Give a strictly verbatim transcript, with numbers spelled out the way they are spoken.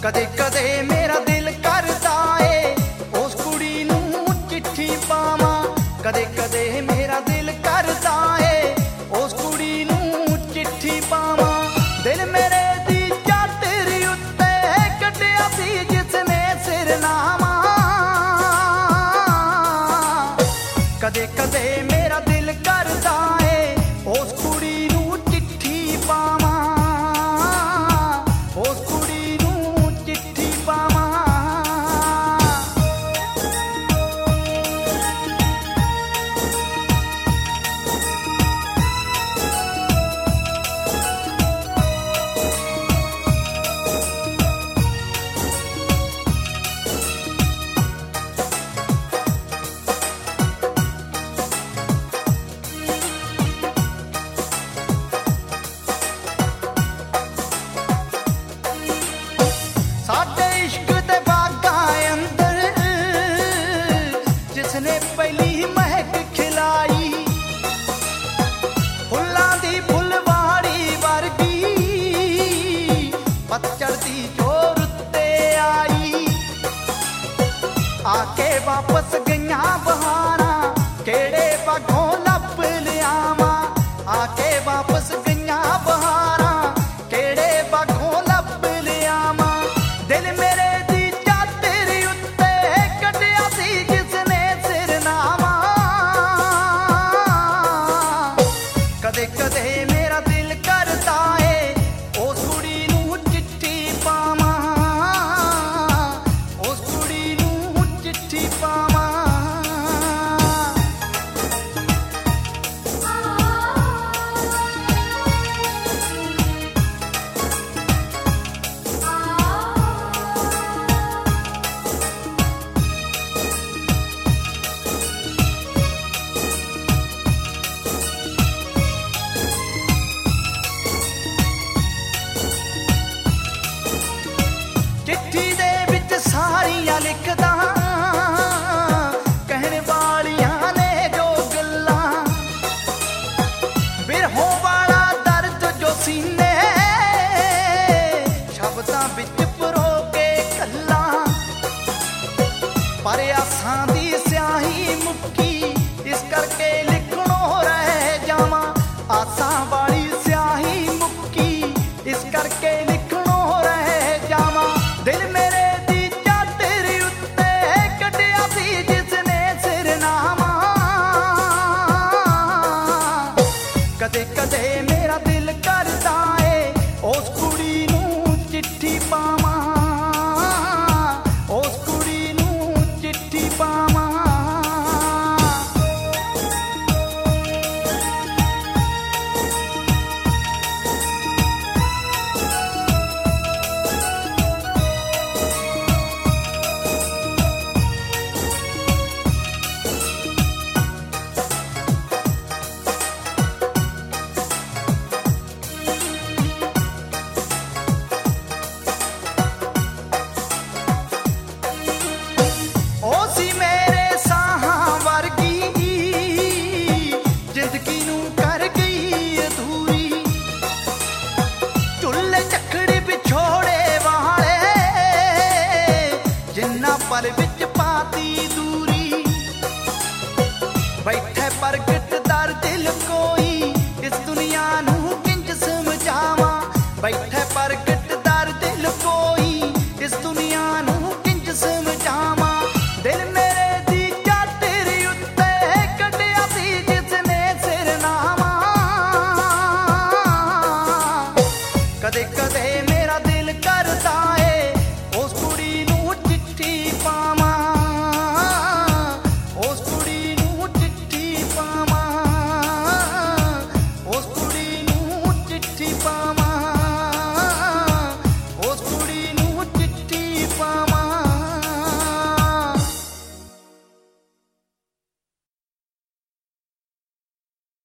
कदे कदे मेरा दिल करदा ए उस कुड़ी नूं चिट्ठी पावां, कदे कदे मेरा दिल करदा ए उस कुड़ी नूं चिट्ठी पावां। दिल मेरे दी चादर उत्ते कटिया सी जिसने सिरनामा, कदे कदे मेरा दिल करदा ए उस कुड़ी नूं चिट्ठी पावां, उस कुड़ी नूं चिट्ठी पावां। साडे इश्क दे बागां अंदर जिसने पहली महक खिलाई, फुल्लां दी फुलवाड़ी वर्गी पतझड़ दी जोर उत्ते आई। आके वापस गईयां बहारां केड़े बागों लभ लियावां, आके वापस गईयां बहारां केड़े बागों लभ लियावां। दिल मेरे दी चादर उत्ते कटिया सी जिसने सिरनामा, कदे कदे मेरा दिल करदा ए उस कुड़ी नूं चिट्ठी पावां, उस कुड़ी नूं चिट्ठी पावां। चिट्ठी दे विच सारियां लिखदा कहण वालियां ने जो गल्लां, बिरहों वाला दर्द जो सीने शब्दां विच परो के कल्लां। पर आसां दी स्याही मुक्की इस करके लिखणों रह जावां, आसां वाली स्याही मुक्की इस करके लिखणों रह जावां। दिल मेरे दी चादर उत्ते कटिया सी जिसने सिरनामा, कदे कदे मेरा दिल करदा ए उस कुड़ी नूं चिट्ठी पावां, उस कुड़ी नूं चिट्ठी पावां। ओ सी मेरे साहां वर्गी जिंदगी नूं कर गई अधूरी, चुल्ले चखड़ी विछोड़े वाले जिन्ना पर विच पाती दूरी। बैठे